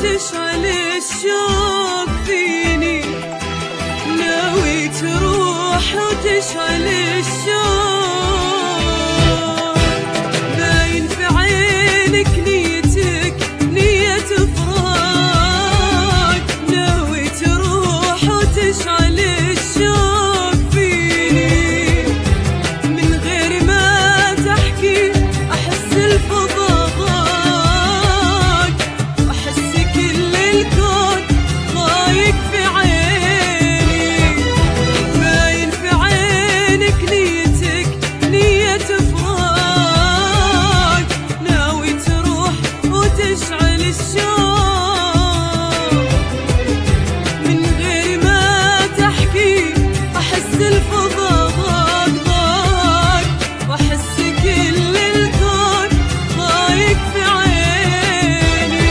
وتشعل الشوق فيني، ناوي تروح وتشعل الشوق، باين في عينك نيتك نية فراق، ناوي تروح وتشعل الشوق فيني، من غير ما تحكي أحس الفضاء، أحس كل الكون ضايق في عيني، باين في عينك نيتك نية فراق، ناوي تروح وتشعل الشوق، من غير ما تحكي أحس الفضاء ضاق، وأحس كل الكون ضايق في عيني.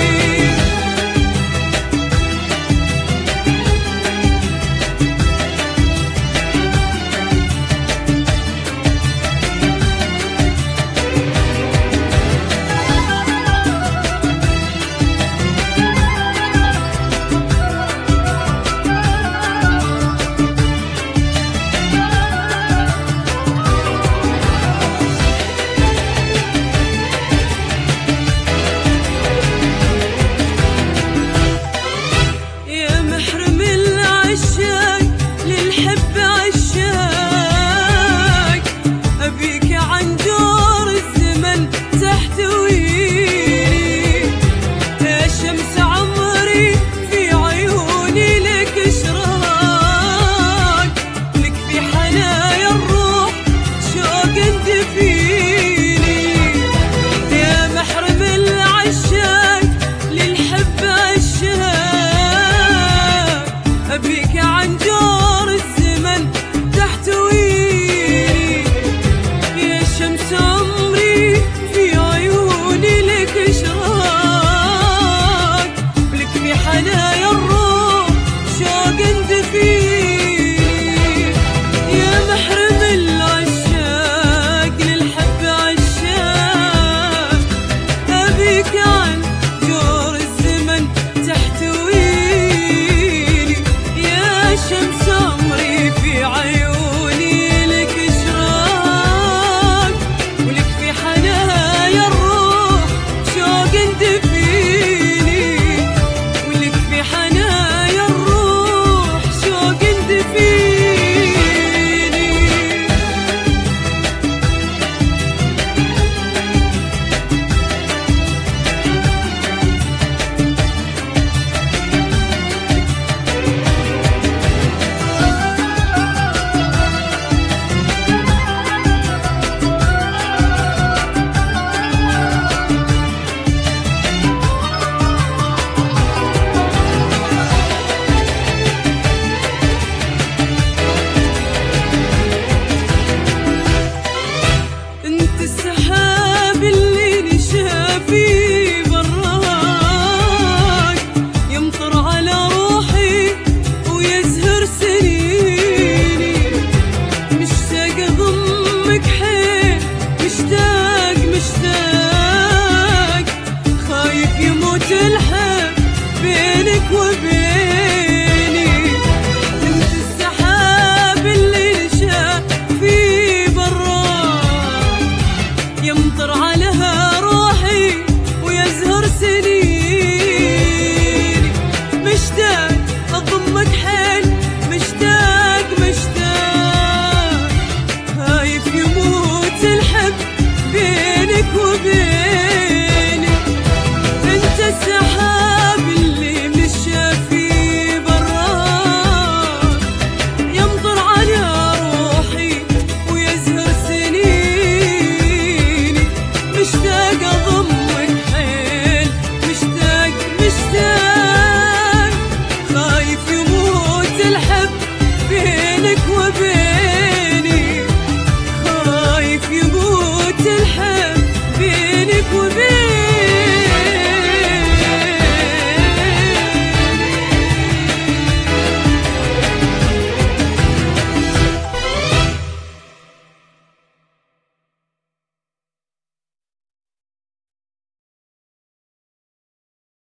يا محرم العشاق للحب عشاق، أبيك عن جور الزمن تحتويني، يا شمس عمري في عيوني لك إشراق، لك في حنايا الروح شوق تفيني، يا محرم العشاق للحب عشاق، أبيك عن جور الزمن تحتويني، يا شمس عمري في عيوني لك إشراق، لك في حنايا الروح شوق تفيني، يا محرم العشاق للحب عشاق، أبيك عن جور الزمن تحتويني، يا شمس عمري في عيوني لك إشراق، ولك في حنايا الروح شوق تفيني، ولك في حنايا الروح شوق تفيني. انت السحاب اللي نشا في براك، يمطر على روحي ويزهر سنيني، مشتاق اضمك حيل، مشتاق مشتاق، خايف يموت الحب بينك وبيني، انت السحاب اللي نشا في براك، يمطر عليها روحي ويزهر سنيني، مشتاق اضمك حيل، مشتاق مشتاق، خايف يموت الحب بينك وبيني، انت السحاب اللي مشى في براك، يمطر على روحي ويزهر سنيني، مشتاق اضمك حيل، مشتاق مشتاق، خايف يموت الحب بينك وبيني.